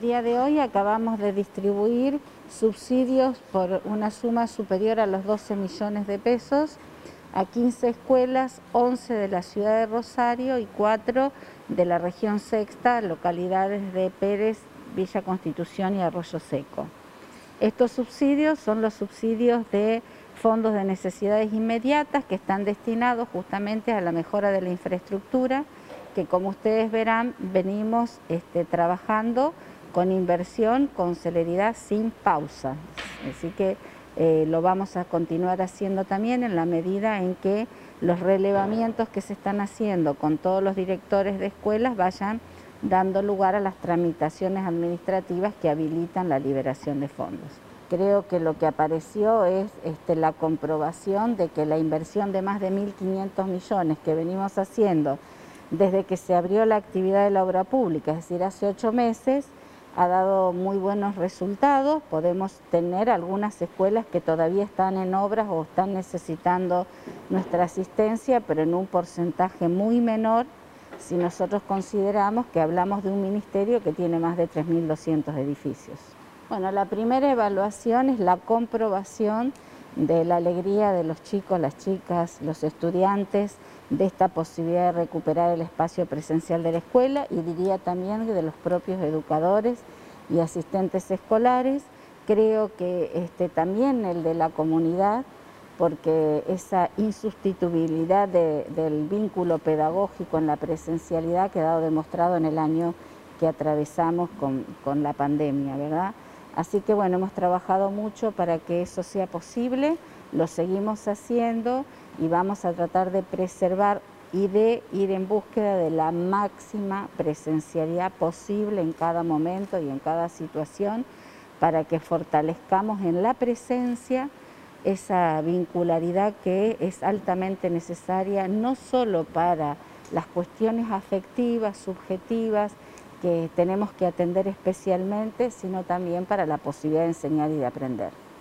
día de hoy acabamos de distribuir subsidios por una suma superior a los 12 millones de pesos a 15 escuelas, 11 de la ciudad de Rosario y 4 de la región sexta, localidades de Pérez, Villa Constitución y Arroyo Seco. Estos subsidios son los subsidios de fondos de necesidades inmediatas que están destinados justamente a la mejora de la infraestructura, que como ustedes verán venimos trabajando con inversión, con celeridad, sin pausa. Así que lo vamos a continuar haciendo también en la medida en que los relevamientos que se están haciendo con todos los directores de escuelas vayan dando lugar a las tramitaciones administrativas que habilitan la liberación de fondos. Creo que lo que apareció es la comprobación de que la inversión de más de 1.500 millones que venimos haciendo desde que se abrió la actividad de la obra pública, es decir, hace 8 meses, ha dado muy buenos resultados. Podemos tener algunas escuelas que todavía están en obras o están necesitando nuestra asistencia, pero en un porcentaje muy menor si nosotros consideramos que hablamos de un ministerio que tiene más de 3.200 edificios. Bueno, la primera evaluación es la comprobación de la alegría de los chicos, las chicas, los estudiantes, de esta posibilidad de recuperar el espacio presencial de la escuela y diría también de los propios educadores y asistentes escolares. Creo que también el de la comunidad, porque esa insustituibilidad del vínculo pedagógico en la presencialidad ha quedado demostrado en el año que atravesamos con la pandemia, ¿verdad? Así que bueno, hemos trabajado mucho para que eso sea posible, lo seguimos haciendo y vamos a tratar de preservar y de ir en búsqueda de la máxima presencialidad posible en cada momento y en cada situación para que fortalezcamos en la presencia esa vincularidad que es altamente necesaria no solo para las cuestiones afectivas, subjetivas, que tenemos que atender especialmente, sino también para la posibilidad de enseñar y de aprender.